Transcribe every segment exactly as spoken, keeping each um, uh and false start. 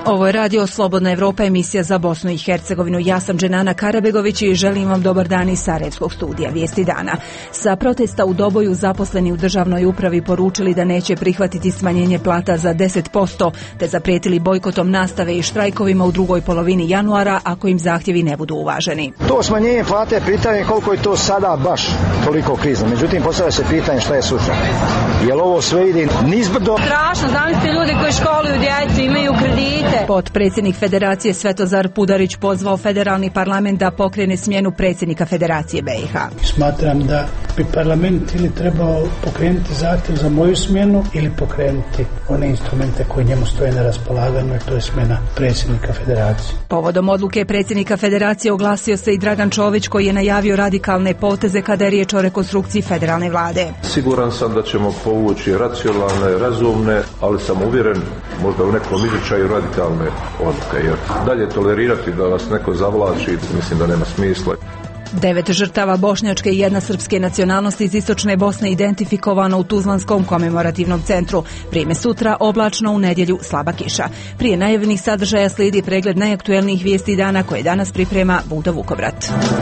Ovo je Radio Slobodna Evropa, emisija za Bosnu i Hercegovinu. Ja sam Dženana Karabegović i želim vam dobar dan iz Sarajevskog studija Vijesti dana. Sa protesta u Doboju zaposleni u državnoj upravi poručili da neće prihvatiti smanjenje plata za deset posto, te zaprijetili bojkotom nastave i štrajkovima u drugoj polovini januara ako im zahtjevi ne budu uvaženi. To smanjenje plate, pitanje koliko je to sada baš toliko krizno. Međutim, postavlja se pitanje šta je sutra. Jel ovo sve ide nizbrdo? Strašno, zamislite ljudi koji školuju djecu, imaju kredite. Potpredsjednik Federacije Svetozar Pudarić pozvao federalni parlament da pokrene smjenu predsjednika Federacije B i H. Smatram da bi parlament ili trebao pokrenuti zahtjev za moju smjenu ili pokrenuti one instrumente koji njemu stoje na raspolaganju, a to je smjena predsjednika Federacije. Povodom odluke predsjednika Federacije oglasio se i Dragan Čović koji je najavio radikalne poteze kada je riječ o rekonstrukciji federalne vlade. Siguran sam da ćemo povući racionalne, razumne, ali sam uvjeren možda u nekom izričaju radikalne odluke, jer dalje tolerirati da vas neko zavlači, mislim da nema smisla. Devet žrtava bošnjačke i jedna srpske nacionalnosti iz istočne Bosne identifikovano u Tuzlanskom komemorativnom centru. Prijeme sutra, oblačno, u nedjelju slaba kiša. Prije najavljenih sadržaja slijedi pregled najaktuelnijih vijesti dana koje danas priprema Budo Vukovrat.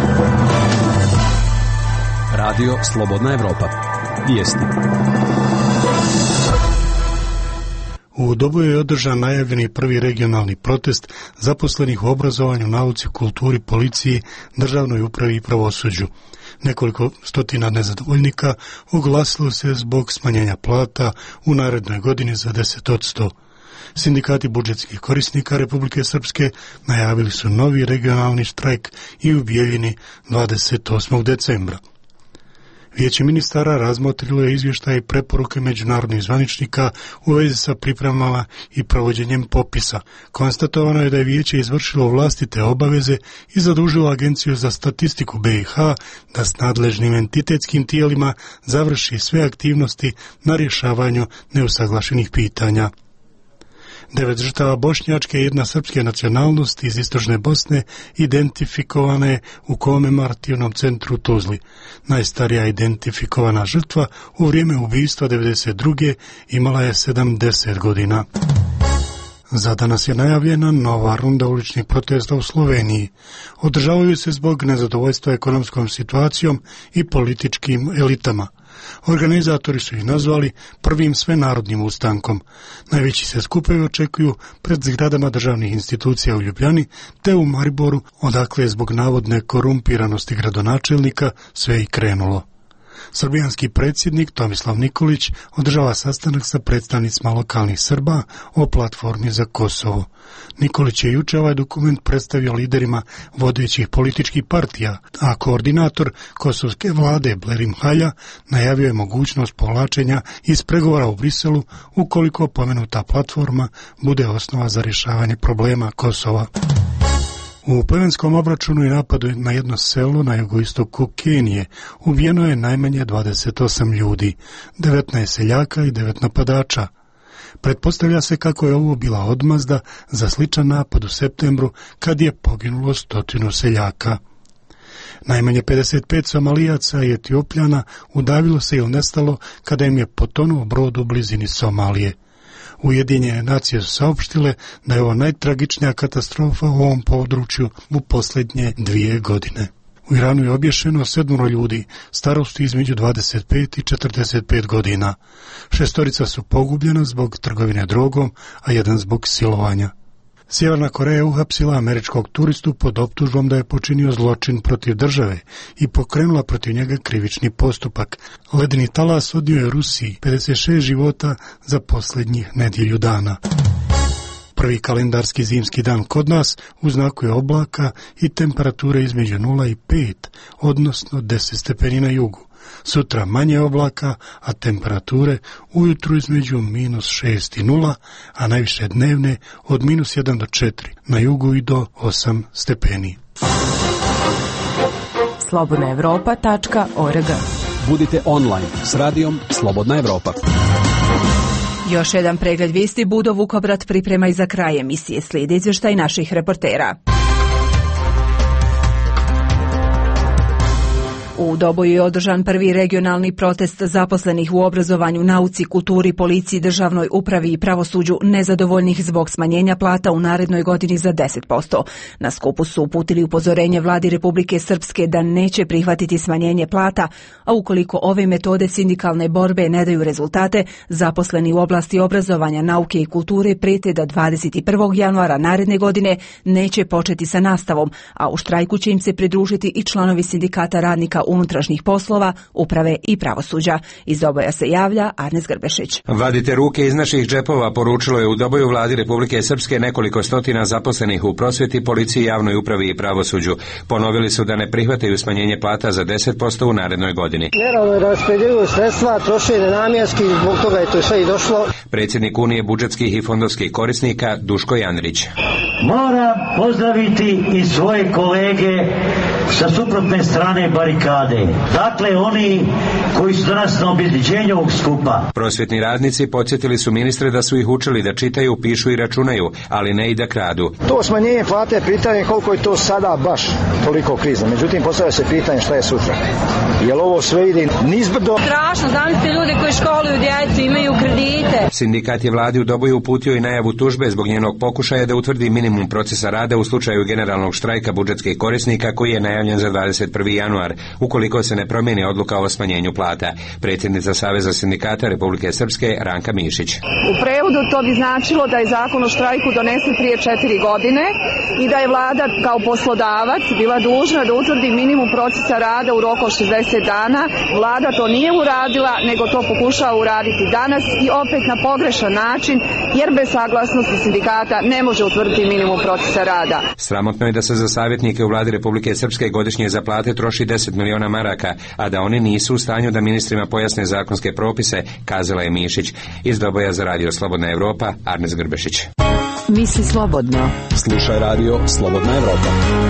Radio Slobodna Evropa. Vijesti. U Doboju je održan najavljeni prvi regionalni protest zaposlenih u obrazovanju, nauci, kulturi, policiji, državnoj upravi i pravosuđu. Nekoliko stotina nezadovoljnika oglasilo se zbog smanjenja plata u narednoj godini za deset posto. Sindikati budžetskih korisnika Republike Srpske najavili su novi regionalni štrajk i u Bijeljini dvadeset osmog decembra. Vijeće ministara razmotrilo je izvještaje i preporuke međunarodnih zvaničnika u vezi sa pripremama i provođenjem popisa. Konstatovano je da je vijeće izvršilo vlastite obaveze i zadužilo Agenciju za statistiku B i H da s nadležnim entitetskim tijelima završi sve aktivnosti na rješavanju neusaglašenih pitanja. Devet žrtava bošnjačke i jedna srpske nacionalnosti iz istočne Bosne identifikovane je u komemorativnom centru u Tuzli. Najstarija identifikovana žrtva u vrijeme ubistva devedeset druge imala je sedamdeset godina. Za danas je najavljena nova runda uličnih protesta u Sloveniji. Održavaju se zbog nezadovoljstva ekonomskom situacijom i političkim elitama. Organizatori su ih nazvali prvim svenarodnim ustankom. Najveći se skupovi očekuju pred zgradama državnih institucija u Ljubljani te u Mariboru, odakle je zbog navodne korumpiranosti gradonačelnika sve i krenulo. Srbijanski predsjednik Tomislav Nikolić održava sastanak sa predstavnicima lokalnih Srba o platformi za Kosovo. Nikolić je juče ovaj dokument predstavio liderima vodećih političkih partija, a koordinator kosovske vlade Blerim Halja najavio je mogućnost povlačenja iz pregovora u Briselu ukoliko pomenuta platforma bude osnova za rješavanje problema Kosova. U pleminskom obračunu i napadu na jedno selo na jugoistoku Kenije ubijeno je najmanje dvadeset osam ljudi, devetnaest seljaka i devet napadača. Pretpostavlja se kako je ovo bila odmazda za sličan napad u septembru kad je poginulo stotinu seljaka. Najmanje pedeset pet Somalijaca i Etiopljana udavilo se ili nestalo kada im je potonuo brod u blizini Somalije. Ujedinjene nacije su saopštile da je ovo najtragičnija katastrofa u ovom području u posljednje dvije godine. U Iranu je obješeno sedmoro ljudi, starosti između dvadeset pet i četrdeset pet godina. Šestorica su pogubljena zbog trgovine drogom, a jedan zbog silovanja. Sjeverna Koreja je uhapsila američkog turistu pod optužbom da je počinio zločin protiv države i pokrenula protiv njega krivični postupak. Ledeni talas odnio je Rusiji pedeset šest života za posljednjih nedjelju dana. Prvi kalendarski zimski dan kod nas u znaku je oblaka i temperature između nula i pet, odnosno deset stepeni na jugu. Sutra manje oblaka, a temperature ujutru između minus šest i nula, a najviše dnevne od minus jedan do četiri, na jugu i do osam stepeni. slobodna evropa tačka org. Budite online s radijom Slobodna Evropa. Još jedan pregled vijesti Budo Vukovrat priprema i za kraj emisije. Slijedi izvještaj naših reportera. U Doboju je održan prvi regionalni protest zaposlenih u obrazovanju, nauci, kulturi, policiji, državnoj upravi i pravosuđu nezadovoljnih zbog smanjenja plata u narednoj godini za deset posto. Na skupu su uputili upozorenje vladi Republike Srpske da neće prihvatiti smanjenje plata, a ukoliko ove metode sindikalne borbe ne daju rezultate, zaposleni u oblasti obrazovanja, nauke i kulture prijete da dvadeset prvog januara naredne godine neće početi sa nastavom, a u štrajku će im se pridružiti i članovi sindikata radnika unutrašnjih poslova, uprave i pravosuđa. Iz Doboja se javlja Arnes Grbešić. Vadite ruke iz naših džepova, poručilo je u Doboju vladi Republike Srpske nekoliko stotina zaposlenih u prosvjeti, policiji, javnoj upravi i pravosuđu. Ponovili su da ne prihvataju smanjenje plata za deset posto u narednoj godini. Neravno raspodjeljuju sredstva, troše nenamjenski, zbog toga je to sve i došlo. Predsjednik Unije budžetskih i fondovskih korisnika Duško Janrić. Moram pozdraviti i svoje kolege sa suprotne strane barikade. Dakle, oni koji su danas na obezbeđenju ovog skupa. Prosvjetni radnici podsjetili su ministre da su ih učili da čitaju, pišu i računaju, ali ne i da kradu. To smanjenje plate, pitanje koliko je to sada baš toliko krizno. Međutim, postavlja se pitanje šta je sutra. Jel ovo sve ide nizbrdo? Strašno, zamislite ljude koji školuju djecu, imaju kredite. Sindikat je vladi u Doboju uputio i najavu tužbe zbog njenog pokušaja da utvrdi minimum procesa rada u slučaju generalnog štrajka budžetskih korisnika koji je najavljen za dvadeset prvi januar, ukoliko se ne promijeni odluka o smanjenju plata. Predsjednica Saveza sindikata Republike Srpske Ranka Mišić. U prevodu to bi značilo da je zakon o štrajku donesen prije četiri godine i da je vlada kao poslodavac bila dužna da utvrdi minimum procesa rada u roku od šezdeset dana. Vlada to nije uradila, nego to pokušava uraditi danas i opet na pogrešan način, jer bez saglasnosti sindikata ne može utvrditi minimum procesa rada. Sramotno je da se za savjetnike u vladi Republike Srpske godišnje za plate troši deset miliona maraka, a da oni nisu u stanju da ministrima pojasne zakonske propise, kazala je Mišić. Iz Doboja za radio Slobodna Evropa, Arnes Grbešić. Misli slobodno. Slušaj radio Slobodna Evropa.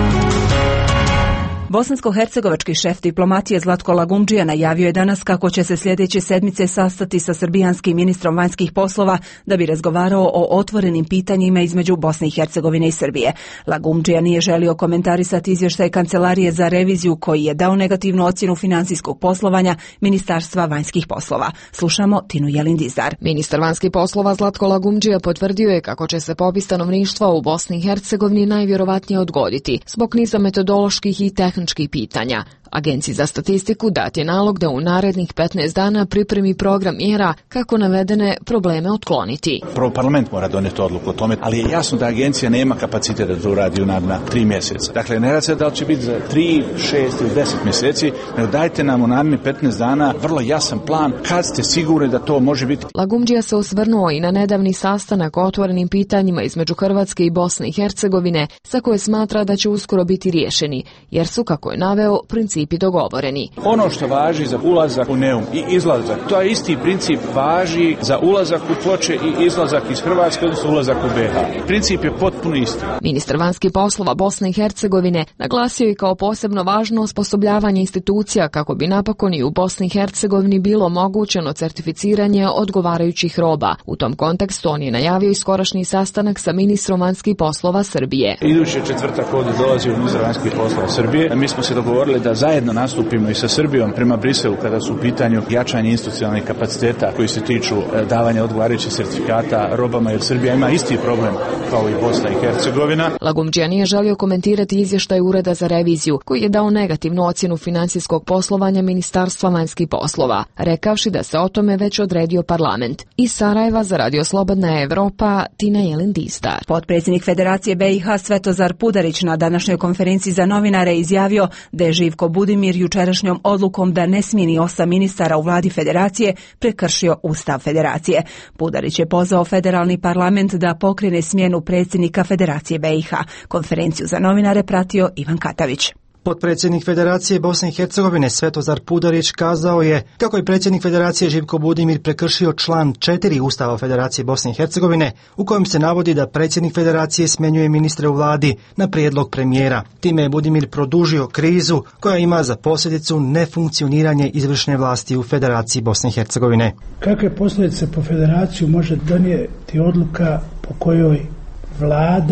Bosansko-hercegovački šef diplomatije Zlatko Lagumdžija najavio je danas kako će se sljedeće sedmice sastati sa srbijanskim ministrom vanjskih poslova da bi razgovarao o otvorenim pitanjima između Bosne i Hercegovine i Srbije. Lagumdžija nije želio komentarisati izvještaj Kancelarije za reviziju koji je dao negativnu ocjenu financijskog poslovanja Ministarstva vanjskih poslova. Slušamo Tinu Jelin-Dizdar. Ministar vanjskih poslova Zlatko Lagumdžija potvrdio je kako će se popis stanovništva u Bosni i Hercegovini najvjerovatnije odgoditi zbog niza metodoloških i tehničkih pitanja. Agenciji za statistiku dat je nalog da u narednih petnaest dana pripremi program mjera kako navedene probleme otkloniti. Prvo parlament mora donijeti odluku o tome, ali je jasno da agencija nema kapacitet da to uradi u naredna tri mjeseca. Dakle, ne radi se da li će biti za tri, šest ili deset mjeseci, nego dajte nam u narednih petnaest dana vrlo jasan plan kad ste sigurni da to može biti. Lagumdžija se osvrnuo i na nedavni sastanak o otvorenim pitanjima između Hrvatske i Bosne i Hercegovine, za koje smatra da će uskoro biti riješeni, jer su, kako je naveo, principi dogovoreni. Ono što važi za ulazak u Neum i izlazak, to je isti princip važi za ulazak u Ploče i izlazak iz Hrvatske, odnosno ulazak u be ha. Princip je potpuno isti. Ministar vanjskih poslova Bosne i Hercegovine naglasio je kao posebno važno osposobljavanje institucija kako bi napokon i u Bosni i Hercegovini bilo omogućeno certificiranje odgovarajućih roba. U tom kontekstu on je najavio i skorašnji sastanak sa ministrom vanjskih poslova Srbije. Idući četvrtak ovdje dolazi u ministar vanjskih poslova Srbije. Mi smo se dogovorili da zajedno nastupimo i sa Srbijom prema Briselu kada su u pitanju jačanje institucionalnih kapaciteta koji se tiču davanja odgovarajućih certifikata robama, jer Srbija ima isti problem kao i Bosna i Hercegovina. Lagumdžija nije želio komentirati izvještaj Ureda za reviziju koji je dao negativnu ocjenu financijskog poslovanja Ministarstva vanjskih poslova, rekavši da se o tome već odredio parlament. Iz Sarajeva za radio Slobodna Evropa, Tina Jelin-Dizdar. Potpredsjednik Federacije be i ha Svetozar Pudarić na današnjoj konferenciji za novinare izjavio da je Živko Budimir jučerašnjom odlukom da ne smijeni osam ministara u vladi Federacije prekršio Ustav Federacije. Pudarić je pozvao federalni parlament da pokrene smjenu predsjednika Federacije be i ha. Konferenciju za novinare pratio Ivan Katavić. Potpredsjednik Federacije Bosne i Hercegovine Svetozar Pudarić kazao je kako je predsjednik Federacije Živko Budimir prekršio član četiri Ustava Federacije Bosne i Hercegovine u kojem se navodi da predsjednik Federacije smjenjuje ministre u vladi na prijedlog premijera. Time je Budimir produžio krizu koja ima za posljedicu nefunkcioniranje izvršne vlasti u Federaciji Bosne i Hercegovine. Kakve posljedice po Federaciju može donijeti odluka po kojoj vlada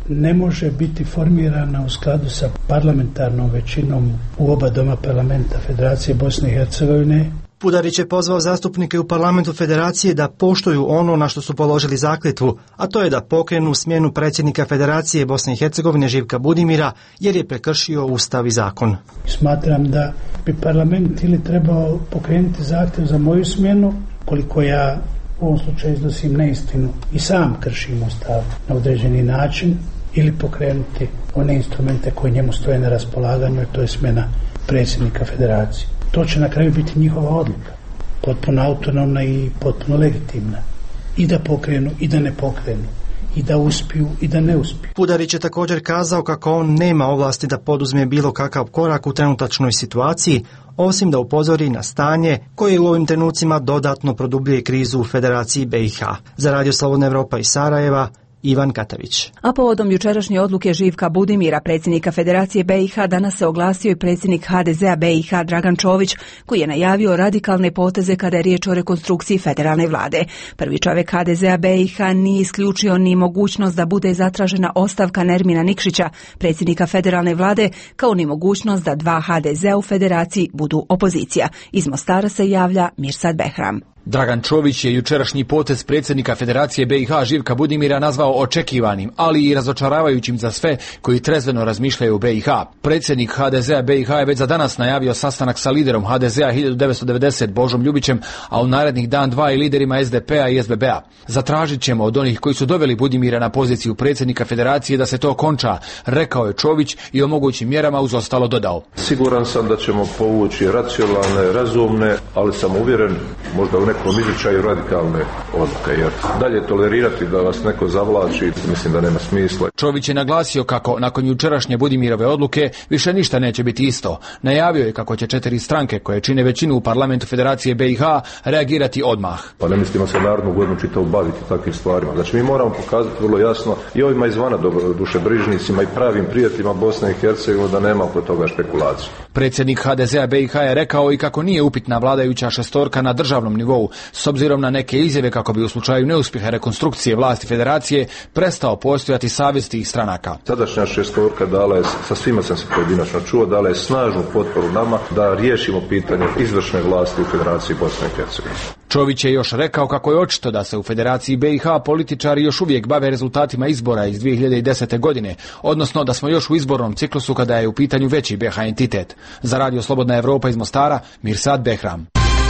ne može biti formirana u skladu sa parlamentarnom većinom u oba doma parlamenta Federacije Bosne i Hercegovine. Pudarić je pozvao zastupnike u parlamentu Federacije da poštuju ono na što su položili zakletvu, a to je da pokrenu smjenu predsjednika Federacije Bosne i Hercegovine Živka Budimira jer je prekršio ustav i zakon. Smatram da bi parlament ili trebao pokrenuti zahtjev za moju smjenu, koliko ja u ovom slučaju iznosim neistinu i sam kršim ustav na određeni način, ili pokrenuti one instrumente koje njemu stoje na raspolaganju, a to je smjena predsjednika Federacije. To će na kraju biti njihova odluka, potpuno autonomna i potpuno legitimna. I da pokrenu, i da ne pokrenu, i da uspiju, i da ne uspiju. Pudarić je također kazao kako on nema ovlasti da poduzme bilo kakav korak u trenutačnoj situaciji, osim da upozori na stanje koje u ovim trenucima dodatno produbljuje krizu u Federaciji B i H. Za Radio Slobodna Evropa iz Sarajeva, Ivan Katavić. A povodom jučerašnje odluke Živka Budimira, predsjednika Federacije B i H, danas se oglasio i predsjednik H D Z-a B i H Dragan Čović, koji je najavio radikalne poteze kada je riječ o rekonstrukciji federalne vlade. Prvi čovjek H D Z-a B i H nije isključio ni mogućnost da bude zatražena ostavka Nermina Nikšića, predsjednika federalne vlade, kao ni mogućnost da dva H D Z-a u Federaciji budu opozicija. Iz Mostara se javlja Mirsad Behram. Dragan Čović je jučerašnji potez predsjednika Federacije B i H Živka Budimira nazvao očekivanim, ali i razočaravajućim za sve koji trezveno razmišljaju u B i H. Predsjednik H D Z-a B i H je već za danas najavio sastanak sa liderom H D Z-a hiljadu devetsto devedeset Božom Ljubićem, a u narednih dan dva i liderima S D P-a i S B B-a. Zatražit ćemo od onih koji su doveli Budimira na poziciju predsjednika Federacije da se to konča, rekao je Čović i o mogućim mjerama uz ostalo dodao. Siguran sam da ćemo povući racionalne, razumne, ali sam uvjeren možda u nekom izričaju radikalne odluke, jer dalje tolerirati da vas neko zavlači, mislim da nema smisla. Čović je naglasio kako nakon jučerašnje Budimirove odluke više ništa neće biti isto. Najavio je kako će četiri stranke koje čine većinu u parlamentu Federacije B i H reagirati odmah. Pa ne mislimo se narodnu godinu čitavu baviti takvim stvarima. Znači mi moramo pokazati vrlo jasno i ovima izvana dušebrižnicima i pravim prijateljima Bosne i Hercegovine da nema oko toga špekulacije. Predsjednik H D Z-a B i H je rekao i kako nije upitna vladajuća šestorka na državnom nivou, s obzirom na neke izjave kako bi u slučaju neuspjeha rekonstrukcije vlasti Federacije prestao postojati savez tih stranaka. Sadašnja šestorka dala je, sa svima sam se pojedinačno čuo, dala je snažnu potporu nama da riješimo pitanje izvršne vlasti u Federaciji Bosne i Hercegovine. Čović je još rekao kako je očito da se u Federaciji B i H političari još uvijek bave rezultatima izbora iz dvije hiljade desete. godine, odnosno da smo još u izbornom ciklusu kada je u pitanju veći B H entitet. Za Radio Slobodna Evropa iz Mostara, Mirsad Behram.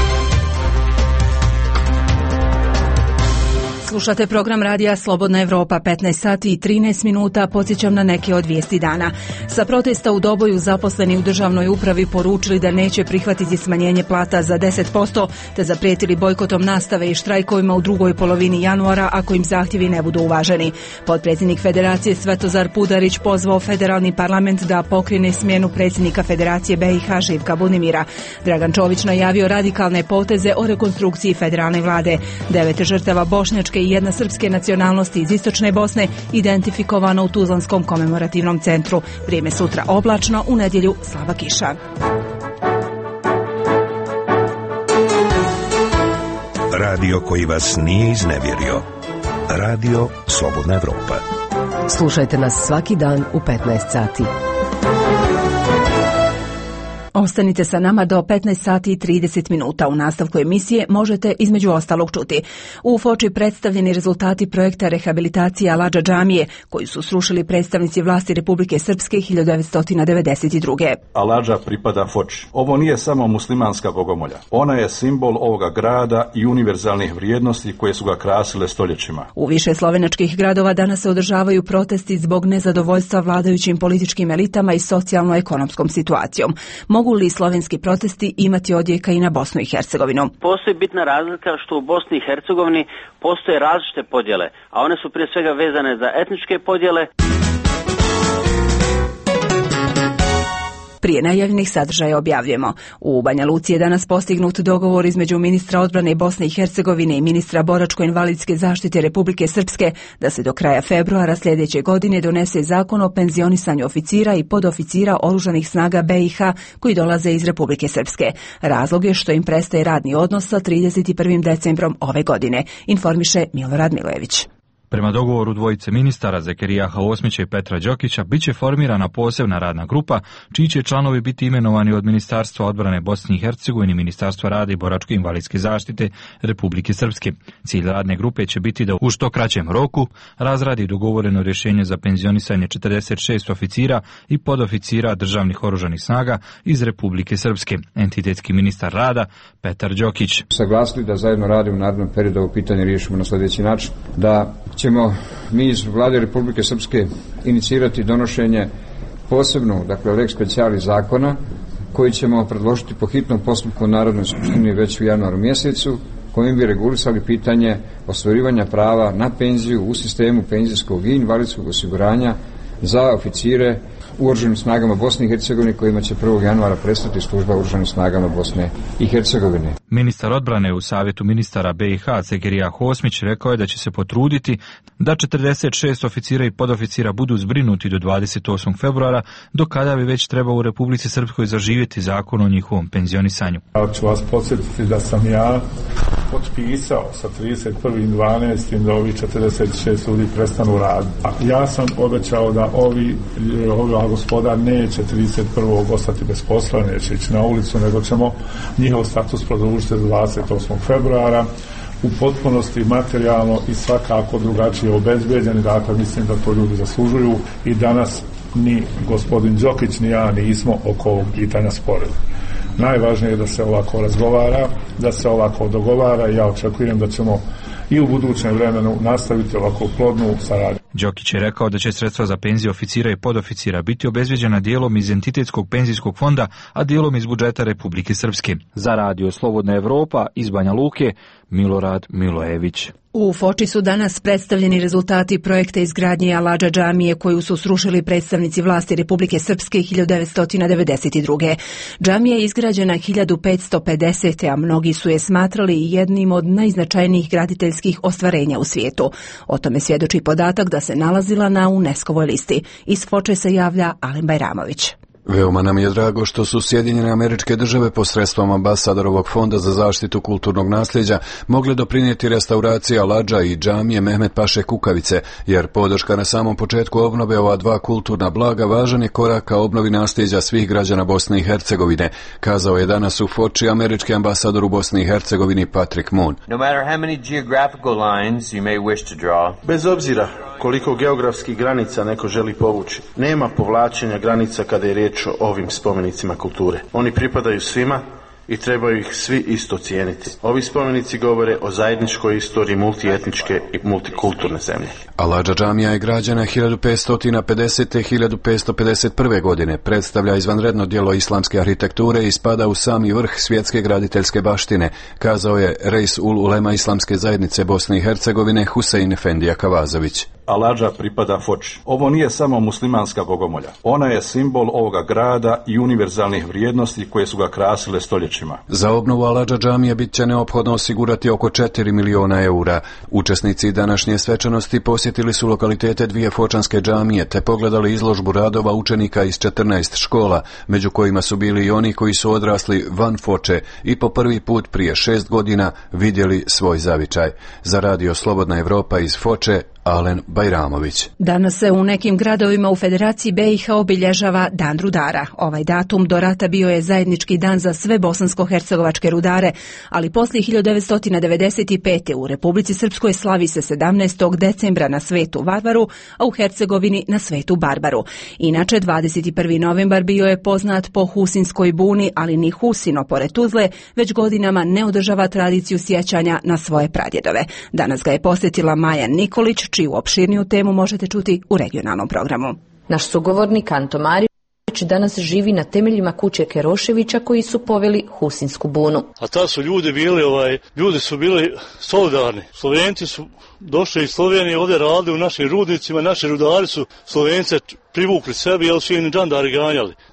Slušate program radija Slobodna Evropa, petnaest sati i trinaest minuta, podsjećam na neke od vijesti dana. Sa protesta u Doboju zaposleni u državnoj upravi poručili da neće prihvatiti smanjenje plata za deset posto, te zaprijetili bojkotom nastave i štrajkovima u drugoj polovini januara ako im zahtjevi ne budu uvaženi. Potpredsjednik Federacije Svetozar Pudarić pozvao federalni parlament da pokrene smjenu predsjednika Federacije B i H Živka Budimira. Dragan Čović najavio radikalne poteze o rekonstrukciji federalne vlade. Devet žrtava bošnjačke i jedna srpske nacionalnosti iz istočne Bosne identifikovano u Tuzlanskom komemorativnom centru. Vrijeme sutra oblačno, u nedjelju slaba kiša. Radio koji vas nije iznevjerio. Radio Slobodna Evropa. Slušajte nas svaki dan u petnaest sati. Ostanite sa nama do petnaest sati i trideset minuta. U nastavku emisije možete između ostalog čuti: u Foči predstavljeni rezultati projekta rehabilitacije Aladža džamije, koji su srušili predstavnici vlasti Republike Srpske hiljadu devetsto devedeset druge. Aladža pripada Foči. Ovo nije samo muslimanska bogomolja. Ona je simbol ovoga grada i univerzalnih vrijednosti koje su ga krasile stoljećima. U više slovenačkih gradova danas se održavaju protesti zbog nezadovoljstva vladajućim političkim elitama i socijalno-ekonomskom situacijom. Mogu li slovenski protesti imati odjeka i na Bosnu i Hercegovinu? Postoji bitna razlika što u Bosni i Hercegovini postoje različite podjele, a one su prije svega vezane za etničke podjele. Prije najavljenih sadržaja objavljujemo: u Banja Luci je danas postignut dogovor između ministra odbrane Bosne i Hercegovine i ministra boračko-invalidske zaštite Republike Srpske da se do kraja februara sljedeće godine donese zakon o penzionisanju oficira i podoficira oružanih snaga B i H koji dolaze iz Republike Srpske. Razlog je što im prestaje radni odnos sa trideset prvim decembrom ove godine, informiše Milorad Milojević. Prema dogovoru dvojice ministara Zekerijaha Osmića i Petra Đokića bit će formirana posebna radna grupa čiji će članovi biti imenovani od Ministarstva odbrane Bosne i Hercegovine i Ministarstva rada i boračko-invalidske zaštite Republike Srpske. Cilj radne grupe će biti da u što kraćem roku razradi dogovoreno rješenje za penzionisanje četrdeset šest oficira i podoficira državnih oružanih snaga iz Republike Srpske. Entitetski ministar rada Petar Đokić. Saglasili da zajedno radimo u narednom periodu ovo pitanje riješimo na sljedeći način, da ćemo mi iz Vlade Republike Srpske inicirati donošenje posebnog, dakle, lex specialis zakona koji ćemo predložiti po hitnom postupku Narodnoj skupštini već u januaru mjesecu, kojim bi regulisali pitanje ostvarivanja prava na penziju u sistemu penzijskog i invalidskog osiguranja za oficire u Oružanim snagama Bosne i Hercegovine kojima će prvog januara prestati služba u Oružanim snagama Bosne i Hercegovine. Ministar odbrane u Savjetu ministara B i H Zekerijah Osmić rekao je da će se potruditi da četrdeset šest oficira i podoficira budu zbrinuti do dvadeset osmog februara, do kada bi već trebao u Republici Srpskoj zaživjeti zakon o njihovom penzionisanju. Ja ću vas podsjetiti da sam ja potpisao sa trideset prvog dvanaestog da ovi četrdeset šest ljudi prestanu raditi. Ja sam obećao da ovi, ova gospoda neće trideset prvog ostati bez posla, neće ići na ulicu, nego ćemo njihov status produžiti do dvadeset osmog februara u potpunosti materijalno i svakako drugačije obezbeđeni. Dakle, mislim da to ljudi zaslužuju i danas ni gospodin Đokić ni ja nismo oko ovog pitanja sporili. Najvažnije je da se ovako razgovara, da se ovako dogovara i ja očekujem da ćemo i u budućem vremenu nastaviti ovako plodnu saradnju. Đokić je rekao da će sredstva za penzije oficira i podoficira biti obezbeđena dijelom iz entitetskog penzijskog fonda, a dijelom iz budžeta Republike Srpske. Za radio Slobodna Evropa iz Banja Luke, Milorad Milojević. U Foči su danas predstavljeni rezultati projekta izgradnje Aladža džamije koju su srušili predstavnici vlasti Republike Srpske hiljadu devetsto devedeset druge. Džamija je izgrađena hiljadu petsto pedesete. a mnogi su je smatrali jednim od najznačajnijih graditeljskih ostvarenja u svijetu. O tome svjedoči podatak da se nalazila na UNESCO-voj listi. Iz Foče se javlja Alen Bajramović. Veoma nam je drago što su Sjedinjene Američke Države posredstvom ambasadorovog fonda za zaštitu kulturnog nasljeđa mogle doprinijeti restauraciji Aladža i džamije Mehmet Paše Kukavice, jer podrška na samom početku obnove ova dva kulturna blaga važan je korak ka obnovi nasljeđa svih građana Bosne i Hercegovine, kazao je danas u Foči američki ambasador u Bosni i Hercegovini Patrick Moon. No matter how many geographical lines you may wish to draw. Bez obzira koliko geografskih granica neko želi povući, nema povlačenja granica kada je riječ o ovim spomenicima kulture. Oni pripadaju svima i trebaju ih svi isto cijeniti. Ovi spomenici govore o zajedničkoj istoriji multietničke i multikulturne zemlje. Aladža džamija je građena hiljadu petsto pedesete. i hiljadu petsto pedeset prve. godine, predstavlja izvanredno djelo islamske arhitekture i spada u sami vrh svjetske graditeljske baštine, kazao je Reis ul Ulema Islamske zajednice Bosne i Hercegovine Husein Efendija Kavazović. Aladža pripada Foči. Ovo nije samo muslimanska bogomolja. Ona je simbol ovoga grada i univerzalnih vrijednosti koje su ga krasile stoljećima. Za obnovu Aladža džamije bit će neophodno osigurati oko četiri miliona eura. Učesnici današnje svečanosti posjetili su lokalitete dvije fočanske džamije te pogledali izložbu radova učenika iz četrnaest škola, među kojima su bili i oni koji su odrasli van Foče i po prvi put prije šest godina vidjeli svoj zavičaj. Za radio Slobodna Evropa iz Foče, Alen Bajramović. Danas se u nekim gradovima u Federaciji B i H obilježava Dan rudara. Ovaj datum do rata bio je zajednički dan za sve bosansko-hercegovačke rudare, ali poslije hiljadu devetsto devedeset pete. u Republici Srpskoj slavi se sedamnaestog decembra na Svetu Varvaru, a u Hercegovini na Svetu Barbaru. Inače, dvadeset prvi novembar bio je poznat po Husinskoj buni, ali ni Husino, pored Tuzle, već godinama ne održava tradiciju sjećanja na svoje pradjedove. Danas ga je posjetila Maja Nikolić, čiju opširniju temu možete čuti u regionalnom programu. Naš sugovornik Anto Marić danas živi na temeljima kuće Keroševića koji su poveli Husinsku bunu. A ta su ljudi bili, ovaj, ljudi su bili solidarni. Slovenci su došli iz Slovenije, ovdje radili u našim rudnicima, naši rudari su Slovence privukli sebi, jer su im džandari ganjali.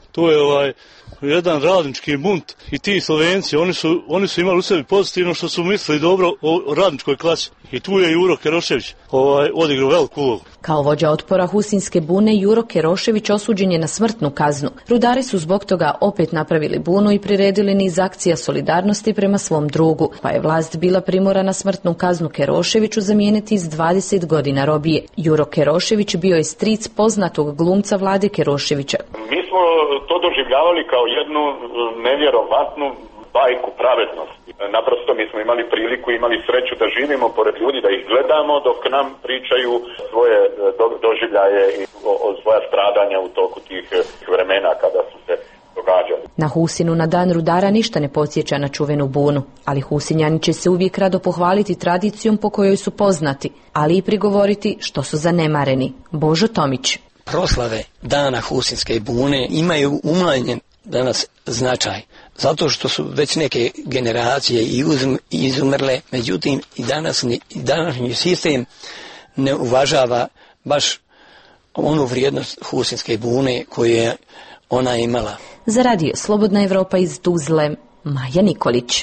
To je ovaj jedan radnički bunt i ti Slovenci, oni su, oni su imali u sebi pozitivno što su mislili dobro o radničkoj klasi. I tu je Juro Kerošević ovaj, odigrao veliku ulogu. Kao vođa otpora Husinske bune, Juro Kerošević osuđen je na smrtnu kaznu. Rudari su zbog toga opet napravili bunu i priredili niz akcija solidarnosti prema svom drugu, pa je vlast bila primorana smrtnu kaznu Keroševiću zamijeniti s dvadeset godina robije. Juro Kerošević bio je stric poznatog glumca Vlade Keroševića. Mi smo to doživljavali kao jednu nevjerovatnu bajku pravednosti. Naprosto mi smo imali priliku, imali sreću da živimo pored ljudi, da ih gledamo dok nam pričaju svoje do, doživljaje i o, o svoja stradanja u toku tih vremena kada su se događali. Na Husinu na dan rudara ništa ne podsjeća na čuvenu bunu, ali Husinjani će se uvijek rado pohvaliti tradicijom po kojoj su poznati, ali i prigovoriti što su zanemareni. Božo Tomić. Proslave dana Husinske bune imaju umanjen danas značaj, zato što su već neke generacije i izumrle, međutim i danas, i današnji sistem ne uvažava baš onu vrijednost Husinske bune koju je ona imala. Za radio Slobodna Evropa iz Tuzle, Maja Nikolić.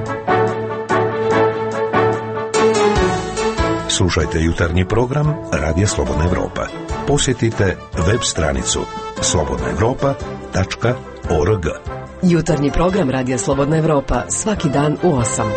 Slušajte jutarnji program Radija Slobodna Evropa. Posjetite web stranicu slobodna evropa tačka org. Jutarnji program Radija Slobodna Evropa svaki dan u osam.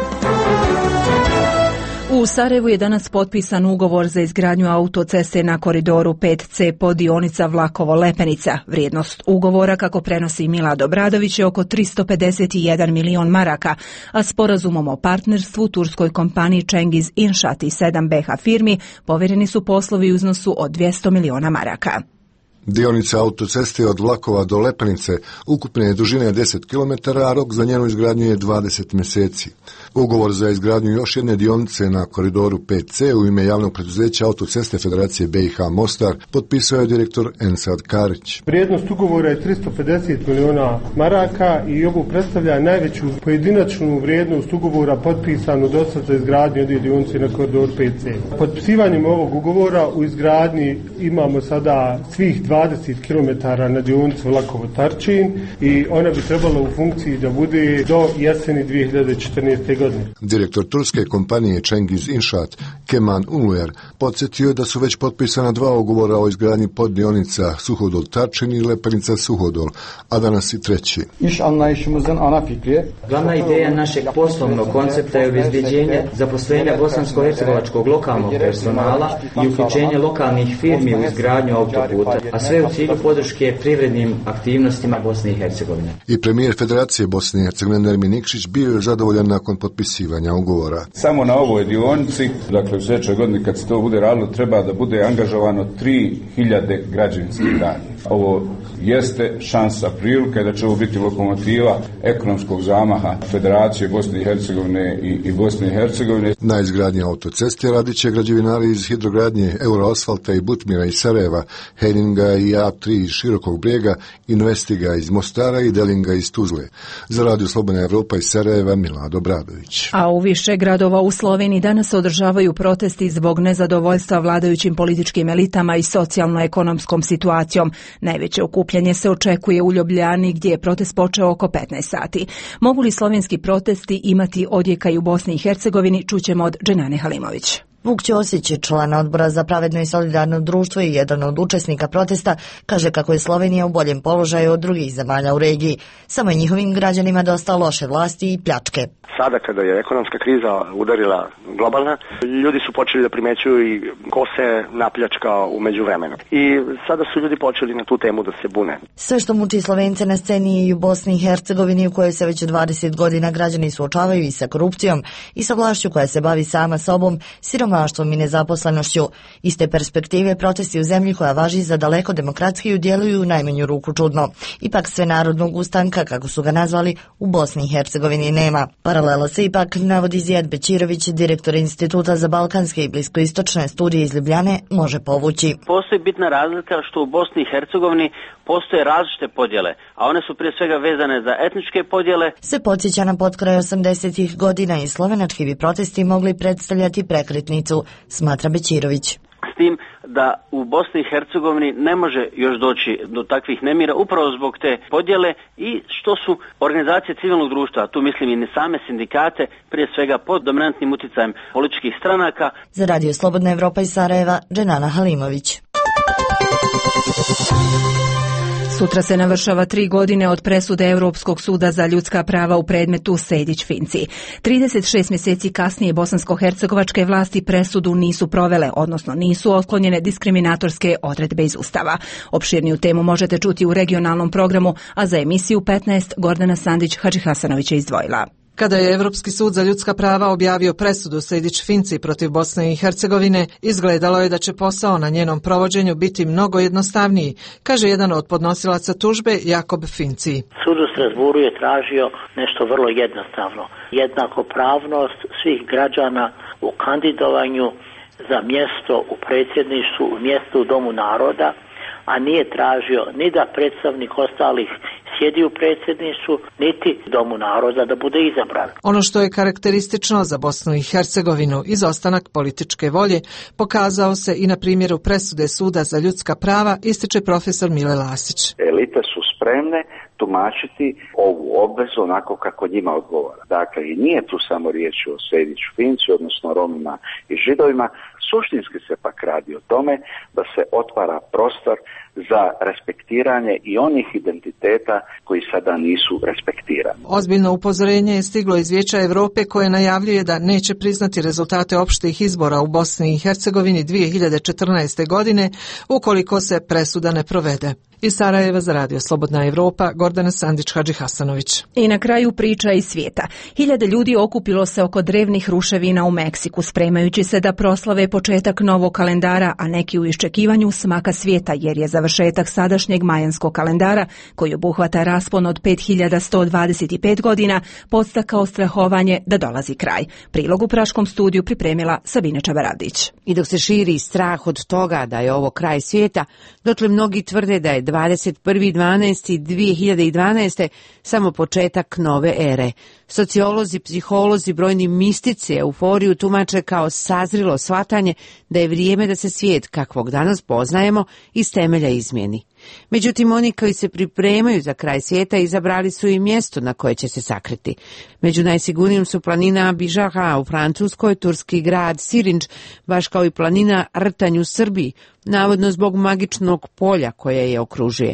U Sarajevu je danas potpisan ugovor za izgradnju autoceste na koridoru pet ce podionica Vlakovo-Lepenica. Vrijednost ugovora, kako prenosi Milad Obradović, je oko tristo pedeset jedan milion maraka, a sporazumom o partnerstvu turskoj kompaniji Cengiz Inšat i sedam be ha firmi povjereni su poslovi u iznosu od dvjesto miliona maraka. Dionica autoceste od Vlakova do Lepenice ukupne je dužine deset kilometara, a rok za njenu izgradnju je dvadeset mjeseci. Ugovor za izgradnju još jedne dionice na koridoru pet ce u ime javnog preduzeća Autoceste Federacije be i ha Mostar potpisao je direktor Ensad Karić. Vrijednost ugovora je tristo pedeset miliona maraka i ovo predstavlja najveću pojedinačnu vrijednost ugovora potpisanu do sad za izgradnju jedne dionice na koridoru pet ce. Potpisivanjem ovog ugovora u izgradnji imamo sada svih dvadeset kilometara na dionicu Vlakovo-Tarčin i ona bi trebala u funkciji da bude do jeseni dvije hiljade četrnaeste. godine. Direktor turske kompanije Cengiz Inšat, Keman Unluer, podsjetio je da su već potpisana dva ugovora o izgradnji poddionica Suhodol-Tarčin i Lepenica-Suhodol, a danas i treći. Glavna ideja našeg poslovnog koncepta je obezbeđenje zaposlenja bosansko-hercegovačkog lokalnog personala i uključenje lokalnih firmi u izgradnju autoputa, a sve u cilju podrške privrednim aktivnostima Bosne i Hercegovine. I premijer Federacije Bosne i Hercegovine Nermin Nikšić bio je zadovoljan nakon potpisivanja ugovora. Samo na ovoj dionici, dakle u sljedećoj godini kad se to bude radilo, treba da bude angažovano tri hiljade građevinskih radnika. Ovo jeste šansa, prilika da će ovo biti lokomotiva ekonomskog zamaha Federacije Bosne i Hercegovine i, i Bosne i Hercegovine. Na izgradnji autoceste radit će građevinari iz hidrogradnje Euroasfalta i Butmira iz Sarajeva, Heninga i A tri iz Širokog Brijega, Investiga iz Mostara i Delinga iz Tuzle. Za Radio Slobodna Evropa iz Sarajeva, Milad Obradović. A u više gradova u Sloveniji danas se održavaju protesti zbog nezadovoljstva vladajućim političkim elitama i socijalno-ekonomskom situacijom. Najveće okupljanje se očekuje u Ljubljani, gdje je protest počeo oko petnaest sati. Mogu li slovenski protesti imati odjeka i u Bosni i Hercegovini, čućemo od Dženane Halimović. Vuk Ćosić, član odbora za pravedno i solidarno društvo i jedan od učesnika protesta, kaže kako je Slovenija u boljem položaju od drugih zemalja u regiji. Samo je njihovim građanima dosta loše vlasti i pljačke. Sada kada je ekonomska kriza udarila globalna, ljudi su počeli da primećuju i ko se napljačkao u međuvremenu. I sada su ljudi počeli na tu temu da se bune. Sve što muči Slovence na sceni i u Bosni i Hercegovini, u kojoj se već dvadeset godina građani suočavaju i sa korupcijom i sa vlašću koja se bavi sama sobom, siromaštvom i nezaposlenošću. Iz te perspektive protesti u zemlji koja važi za daleko demokratskiju djeluju u najmanju ruku čudno. Ipak sve narodnog ustanka, kako su ga nazvali, u Bosni i Hercegovini nema. Paralela se ipak navodi Zijad Bećirović, direktor Instituta za balkanske i bliskoistočne studije iz Ljubljane, može povući. Postoji bitna razlika što u Bosni i Hercegovini postoje različite podjele, a one su prije svega vezane za etničke podjele. Se podsjeća na potkraj osamdesetih godina i slovenački bi protesti mogli predstavljati prekretnicu, smatra Bećirović. s tim da u Bosni i Hercegovini ne može još doći do takvih nemira upravo zbog te podjele i što su organizacije civilnog društva, tu mislim i ne same sindikate, prije svega pod dominantnim utjecajem političkih stranaka. Za Radio Slobodna Evropa iz Sarajeva, Dženana Halimović. Sutra se navršava tri godine od presude Europskog suda za ljudska prava u predmetu Sejdić-Finci. trideset šest mjeseci kasnije bosansko-hercegovačke vlasti presudu nisu provele, odnosno nisu otklonjene diskriminatorske odredbe iz Ustava. Opširniju temu možete čuti u regionalnom programu, a za emisiju petnaest Gordana Sandić Hadžihasanović je izdvojila. Kada je Europski sud za ljudska prava objavio presudu Sejdić-Finci protiv Bosne i Hercegovine, izgledalo je da će posao na njenom provođenju biti mnogo jednostavniji, kaže jedan od podnosilaca tužbe Jakob Finci. Sud u Strasburu je tražio nešto vrlo jednostavno. Jednakopravnost svih građana u kandidovanju za mjesto u predsjedništvu, mjesto u Domu naroda, a nije tražio ni da predstavnik ostalih sjedi u predsjedništvu, niti Domu naroda da bude izabran. Ono što je karakteristično za Bosnu i Hercegovinu, izostanak političke volje, pokazao se i na primjeru presude Suda za ljudska prava, ističe profesor Mile Lasić. Elite su spremne tumačiti ovu obvezu onako kako njima odgovara. Dakle, i nije tu samo riječ o Sejdić-Finci, odnosno Romima i Židovima. Suštinski se pak radi o tome da se otvara prostor za respektiranje i onih identiteta koji sada nisu respektirani. Ozbiljno upozorenje je stiglo iz Vijeća Europe koje najavljuje da neće priznati rezultate opštih izbora u Bosni i Hercegovini dvije hiljade četrnaeste. godine ukoliko se presuda ne provede. Iz Sarajeva za Radio Slobodna Evropa, Gordana Sandić Hadžihasanović. I na kraju priča iz svijeta. Hiljade ljudi okupilo se oko drevnih ruševina u Meksiku, spremajući se da proslave početak novog kalendara, a neki u iščekivanju smaka svijeta, jer je završetak sadašnjeg majanskog kalendara, koji obuhvata raspon od pet hiljada sto dvadeset pet godina, podstakao strahovanje da dolazi kraj. Prilog u Praškom studiju pripremila Sabina Čabaravdić. I dok se širi strah od toga da je ovo kraj svijeta, dotle mnogi tvrde da je dvadeset prvi dvanaesti dvije hiljade dvanaeste. samo početak nove ere. Sociolozi, psiholozi, brojni mistici euforiju tumače kao sazrilo shvatanje da je vrijeme da se svijet kakvog danas poznajemo iz temelja izmijeni. Međutim, oni koji se pripremaju za kraj svijeta izabrali su i mjesto na koje će se sakriti. Među najsigurnijim su planina Bižaha u Francuskoj, turski grad Sirinč, baš kao i planina Rtanj u Srbiji, navodno zbog magičnog polja koje je okružuje.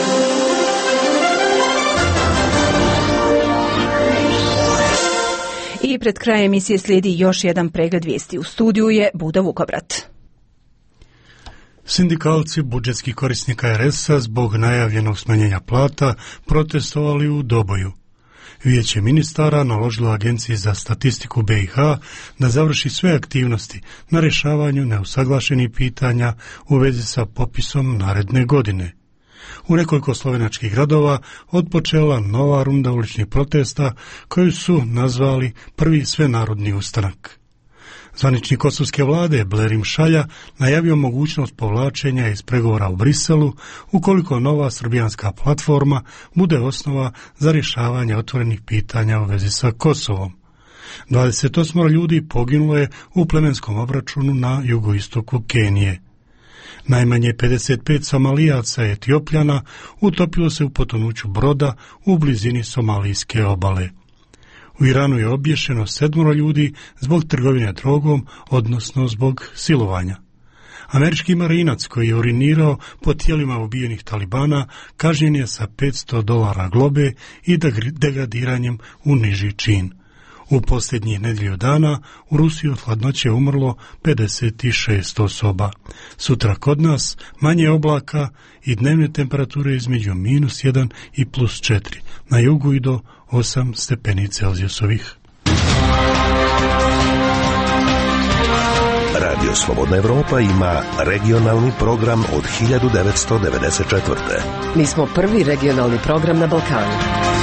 I pred krajem emisije slijedi još jedan pregled vijesti. U studiju je Buda Vukobrat. Sindikalci budžetskih korisnika er es a zbog najavljenog smanjenja plata protestovali u Doboju. Vijeće ministara naložilo Agenciji za statistiku be i ha da završi sve aktivnosti na rješavanju neusaglašenih pitanja u vezi sa popisom naredne godine. U nekoliko slovenačkih gradova odpočela nova runda uličnih protesta koju su nazvali prvi svenarodni ustanak. Zvaničnik kosovske vlade Blerim Šalja najavio mogućnost povlačenja iz pregovora u Briselu ukoliko nova srbijanska platforma bude osnova za rješavanje otvorenih pitanja u vezi sa Kosovom. dvadeset osam ljudi poginulo je u plemenskom obračunu na jugoistoku Kenije. Najmanje pedeset pet Somalijaca i Etiopljana utopilo se u potonuću broda u blizini somalijske obale. U Iranu je obješeno sedmoro ljudi zbog trgovine drogom, odnosno zbog silovanja. Američki marinac koji je urinirao po tijelima ubijenih talibana kažnjen je sa petsto dolara globe i degradiranjem u niži čin. U posljednjih nedjelju dana u Rusiji od hladnoće je umrlo pedeset šest osoba. Sutra kod nas manje oblaka i dnevne temperature između minus jedan i plus četiri. Na jugu i do osam stepeni Celzijusovih. Radio Slobodna Evropa ima regionalni program od hiljadu devetsto devedeset četvrte. Mi smo prvi regionalni program na Balkanu.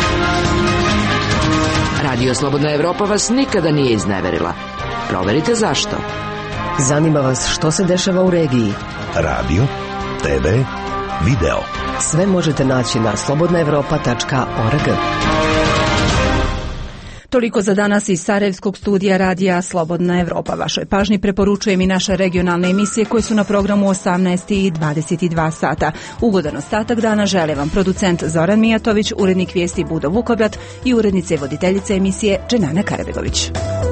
Radio Slobodna Evropa vas nikada nije izneverila. Proverite zašto. Zanima vas što se dešava u regiji. Radio, te ve, video. Sve možete naći na slobodna evropa tačka org. Toliko za danas iz Sarajevskog studija radija Slobodna Evropa. Vašoj pažnji preporučujem i naše regionalne emisije koje su na programu osamnaest i dvadeset dva sata. Ugodan ostatak dana žele vam producent Zoran Mijatović, urednik vijesti Budo Vukobrad i urednica i voditeljica emisije Dženana Karabegović.